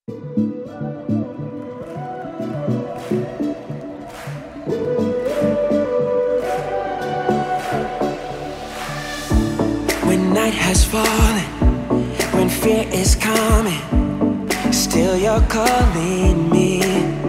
When night has fallen, when fear is coming, still you're calling me.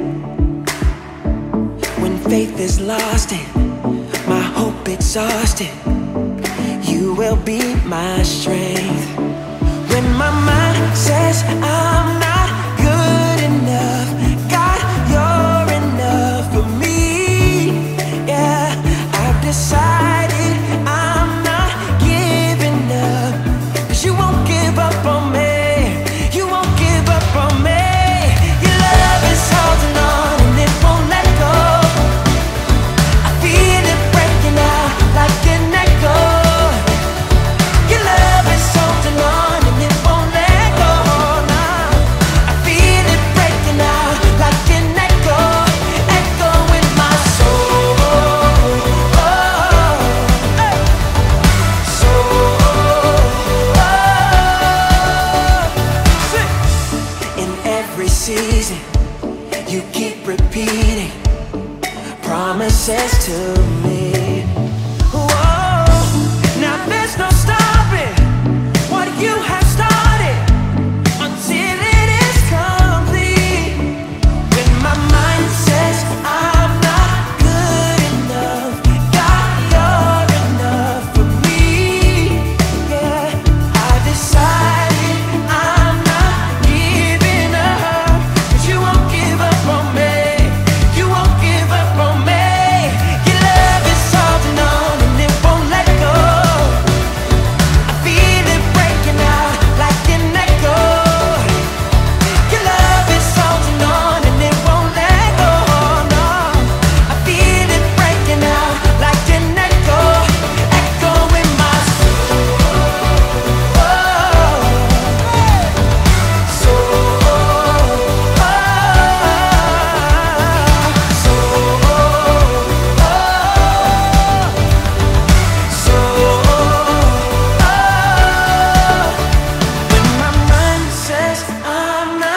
When faith is lost and my hope exhausted, you will be my strength. When my mind says I'm not good enough, God, you're enough for me. Yeah, I've decided I'm not giving up, 'cause you won't give up on me. You won't give up on me. Your love is holding on and it won't let go. I feel it breaking out like an echo. Your love is holding on and it won't let go now. I feel it breaking out like an echo, echo in my soul. In every season, you keep repeating promises to me. Whoa, now there's no stopping what you have started until it is complete. When my mind says I'm not good enough, God, you're enough for me. Yeah, I decided I'm not giving up, 'cause you won't give up on me. You won't give up on me. Your love is holding on and it won't let go. I feel it breaking out like an echo. Your love is holding on and it won't let go. No, I feel it breaking out like an echo, echo in my soul. When my mind says I'm not